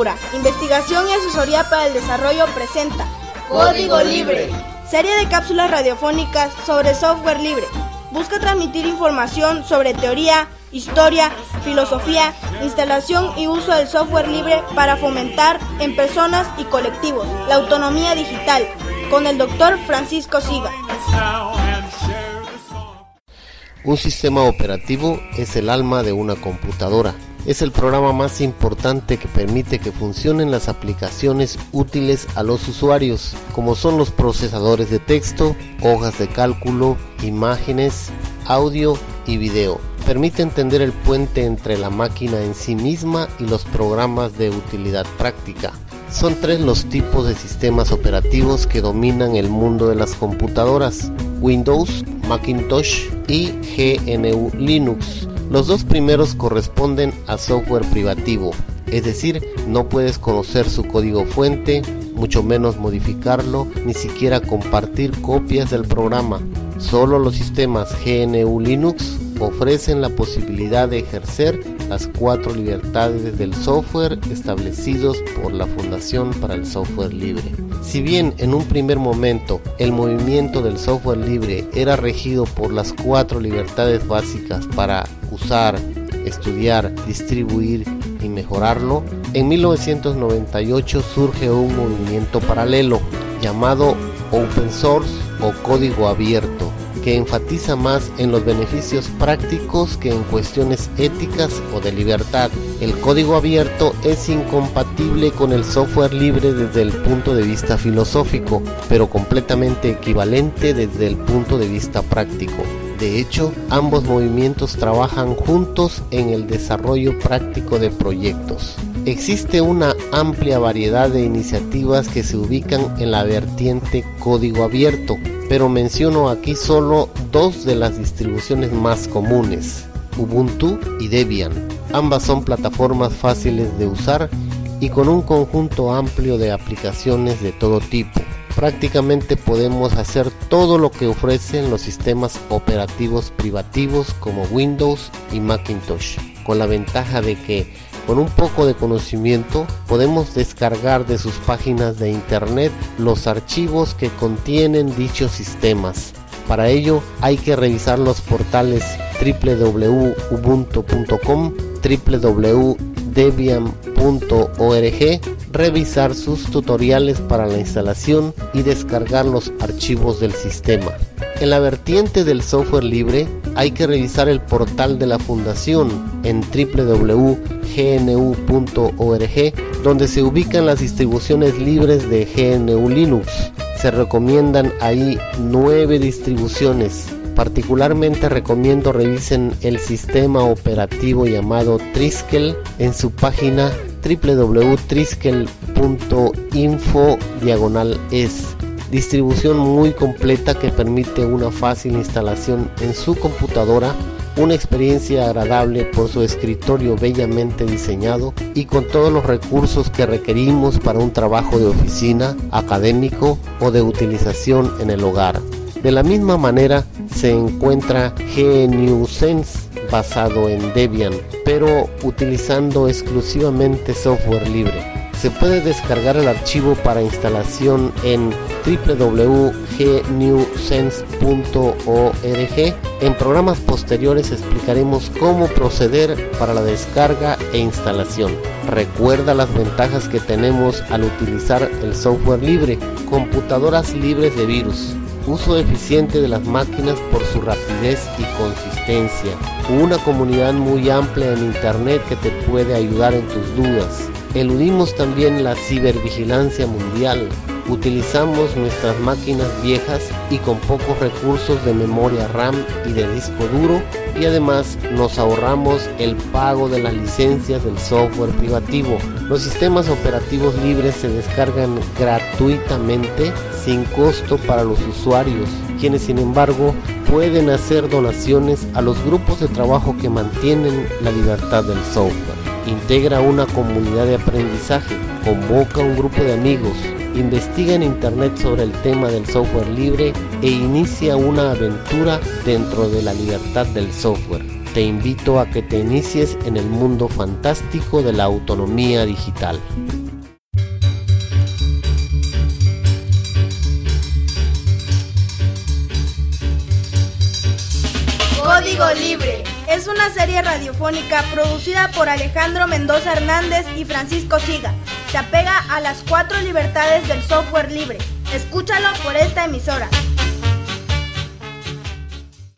Púrpura, investigación y asesoría para el desarrollo presenta Código Libre, serie de cápsulas radiofónicas sobre software libre. Busca transmitir información sobre teoría, historia, filosofía, instalación y uso del software libre para fomentar en personas y colectivos la autonomía digital, con el Dr. Francisco Siga. Un sistema operativo es el alma de una computadora. Es el programa más importante que permite que funcionen las aplicaciones útiles a los usuarios, como son los procesadores de texto, hojas de cálculo, imágenes, audio y video. Permite entender el puente entre la máquina en sí misma y los programas de utilidad práctica. Son 3 los tipos de sistemas operativos que dominan el mundo de las computadoras: Windows, Macintosh y GNU Linux. Los 2 primeros corresponden a software privativo, es decir, no puedes conocer su código fuente, mucho menos modificarlo, ni siquiera compartir copias del programa. Solo los sistemas GNU Linux ofrecen la posibilidad de ejercer las 4 libertades del software establecidos por la Fundación para el Software Libre. Si bien en un primer momento el movimiento del software libre era regido por las 4 libertades básicas para usar, estudiar, distribuir y mejorarlo, en 1998 surge un movimiento paralelo llamado Open Source o código abierto, que enfatiza más en los beneficios prácticos que en cuestiones éticas o de libertad. El código abierto es incompatible con el software libre desde el punto de vista filosófico, pero completamente equivalente desde el punto de vista práctico. De hecho, ambos movimientos trabajan juntos en el desarrollo práctico de proyectos. Existe una amplia variedad de iniciativas que se ubican en la vertiente código abierto, pero menciono aquí solo 2 de las distribuciones más comunes: Ubuntu y Debian. Ambas son plataformas fáciles de usar y con un conjunto amplio de aplicaciones de todo tipo. Prácticamente podemos hacer todo lo que ofrecen los sistemas operativos privativos como Windows y Macintosh, con la ventaja de que con un poco de conocimiento podemos descargar de sus páginas de internet los archivos que contienen dichos sistemas. Para ello hay que revisar los portales www.ubuntu.com, www.debian.org, revisar sus tutoriales para la instalación y descargar los archivos del sistema. En la vertiente del software libre hay que revisar el portal de la Fundación en www.gnu.org, donde se ubican las distribuciones libres de GNU Linux. Se recomiendan ahí 9 distribuciones. Particularmente recomiendo revisen el sistema operativo llamado Triskel en su página www.triskel.info/es. Distribución muy completa que permite una fácil instalación en su computadora, una experiencia agradable por su escritorio bellamente diseñado y con todos los recursos que requerimos para un trabajo de oficina, académico o de utilización en el hogar. De la misma manera se encuentra GNU Sense, basado en Debian, pero utilizando exclusivamente software libre. Se puede descargar el archivo para instalación en www.gnusense.org. En programas posteriores explicaremos cómo proceder para la descarga e instalación. Recuerda las ventajas que tenemos al utilizar el software libre: computadoras libres de virus, uso eficiente de las máquinas por su rapidez y consistencia, una comunidad muy amplia en internet que te puede ayudar en tus dudas. Eludimos también la cibervigilancia mundial. Utilizamos nuestras máquinas viejas y con pocos recursos de memoria RAM y de disco duro, y además nos ahorramos el pago de las licencias del software privativo. Los sistemas operativos libres se descargan gratuitamente sin costo para los usuarios, quienes sin embargo pueden hacer donaciones a los grupos de trabajo que mantienen la libertad del software. Integra una comunidad de aprendizaje, convoca un grupo de amigos, investiga en internet sobre el tema del software libre e inicia una aventura dentro de la libertad del software. te invito a que te inicies en el mundo fantástico de la autonomía digital. Código Libre es una serie radiofónica producida por Alejandro Mendoza Hernández y Francisco Siga. Se apega a las 4 libertades del software libre. Escúchalo por esta emisora.